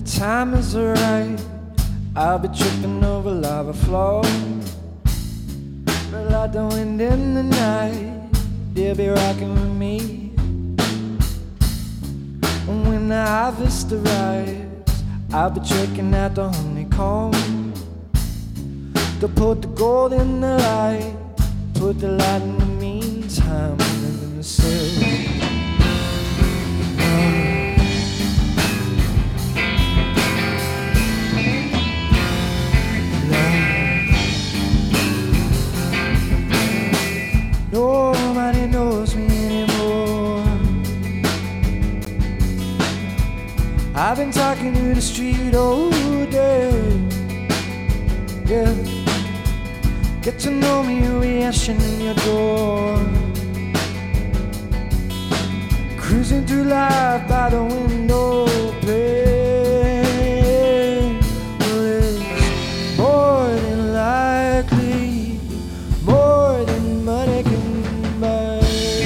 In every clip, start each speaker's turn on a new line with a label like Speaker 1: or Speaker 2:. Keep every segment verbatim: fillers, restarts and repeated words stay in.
Speaker 1: time is right, I'll be tripping over lava flows. But like the wind in the night, they'll be rocking with me. And when the harvest arrives, I'll be checking out the honeycomb. They'll put the gold in the light, put the light in the meantime, and in the silver. Nobody knows me anymore. I've been talking to the street all day. Yeah, get to know me, reaction in your door. Cruising through life by the window pane. Well, it's more than likely, more than money can buy.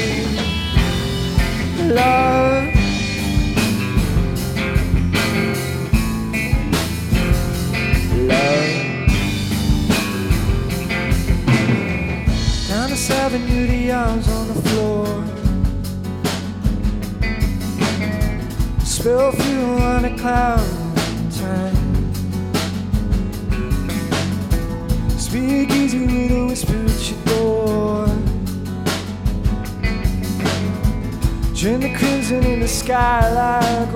Speaker 1: Love, love. Down the Avenue, the arms on the floor. Spill fuel on a cloud in time. Speak easy with a whisper at your door. Drink the crimson in the sky like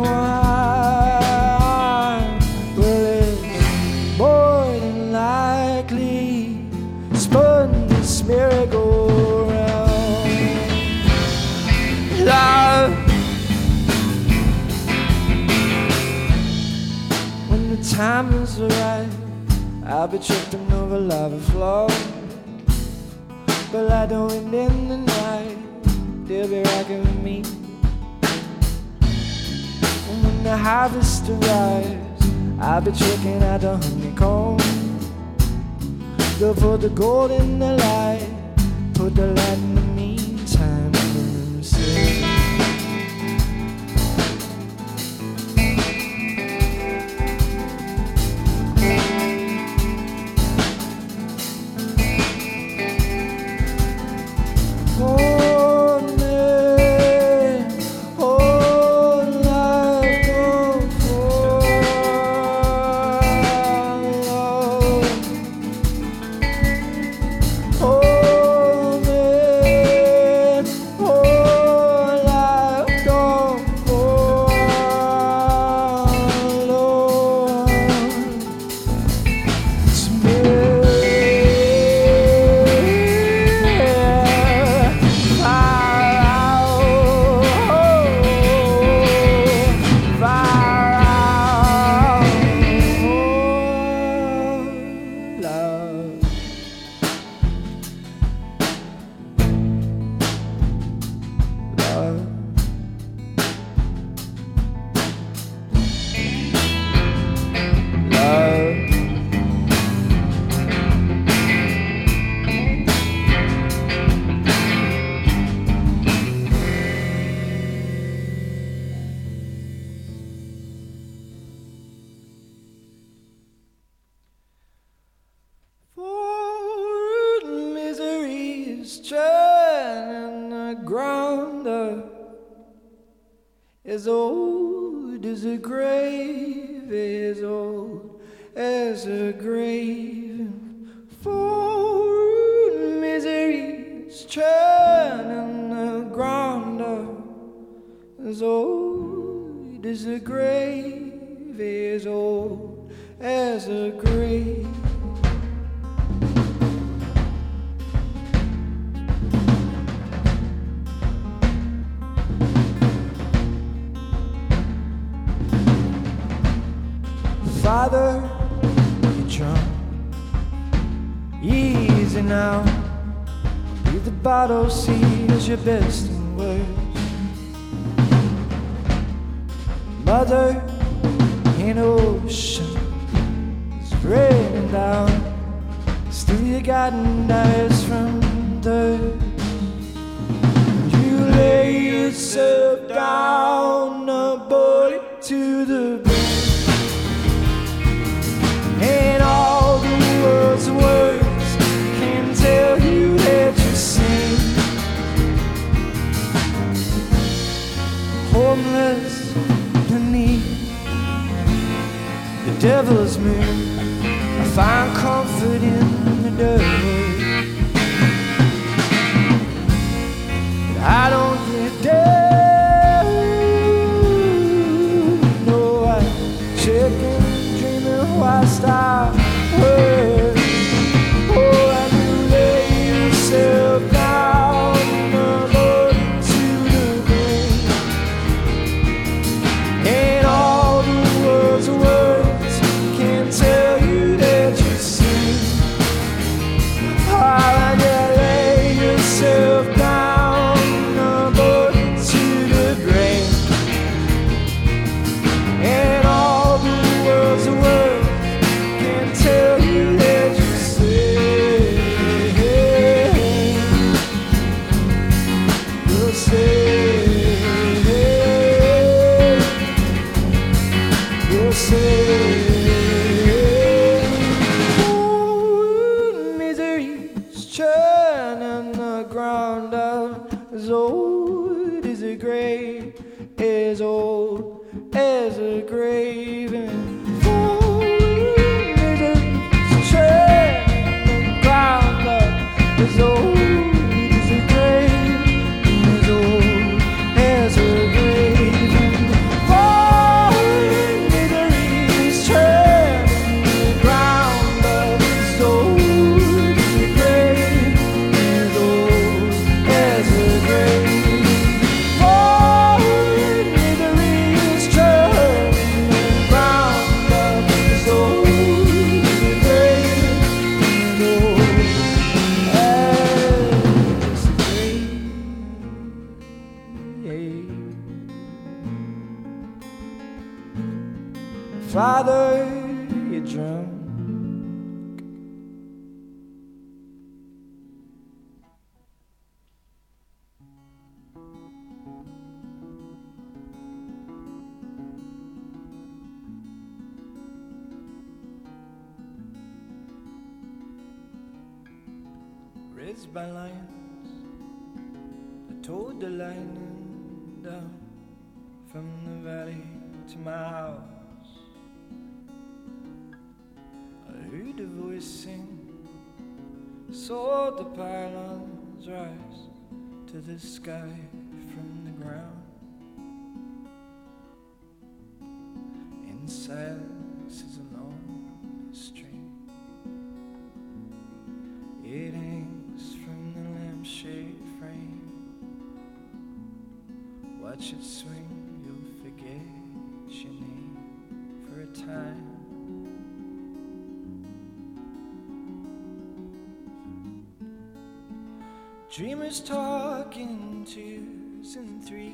Speaker 1: wine. Well, it's more than likely spun this merry-go-round. Love, when the time is right, I'll be tripping over lava flows. But like the wind in the night, they'll be rocking with me. And when the harvest arrives, I'll be checking out the honeycomb. They'll put the gold in the light, put the light in the meantime, and then say, as old as a grave, as old as a grave. For misery's turning the ground up, as old as a grave, as old as a grave. Father, you're drunk, easy now. Leave the bottle, see as your best and worst. Mother, in ocean is raining down. Still you got eyes from dirt. You lay yourself down, a bullet to the brain. devil's moon. I find comfort in the dirt. But I don't get down. No, I chicken dreaming whilst I hurt. Oh, and you lay yourself down in the Lord to the grave. Ain't all the world's words can tell you that you see. Oh, and you lay yourself down in the Lord to the grave. And all the world's words can tell you that you say, you'll say, you'll say, oh, misery's churning the ground up, as old as a grave, as old as a grave. And oh, misery's churning the ground up, as old as a grave, as old as a grave. And oh, misery's churning the ground up, as old as a grave, as old as a grave. Oh, misery's churning the ground up, as old as a grave, as old as a grave. Father, you're drunk. Raised by lions, I told the lightning down from the valley to my house. I heard a voice sing, saw the pylons rise to the sky from the ground. In silence is a long stream. It hangs from the lampshade frame. Watch it swing, you'll forget your name for a time. Dreamers talk in twos and threes.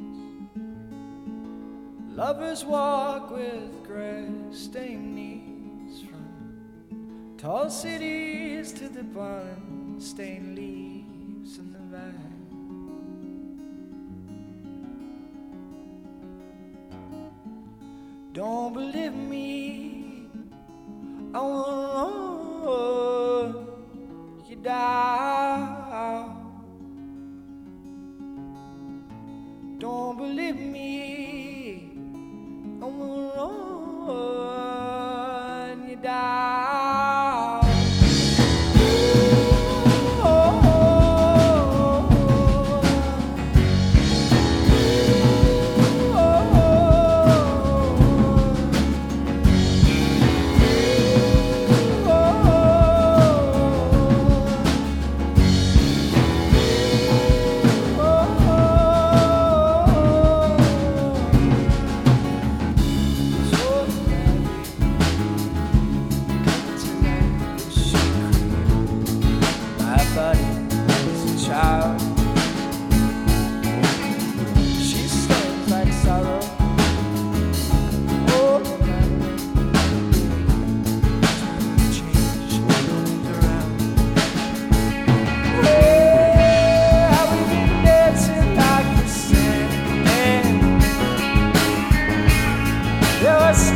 Speaker 1: Lovers walk with grass-stained knees, from tall cities to the pollen-stained leaves in the vine. Don't believe me, I want you down. Don't believe me, I will run you down. Oh, oh, oh, There was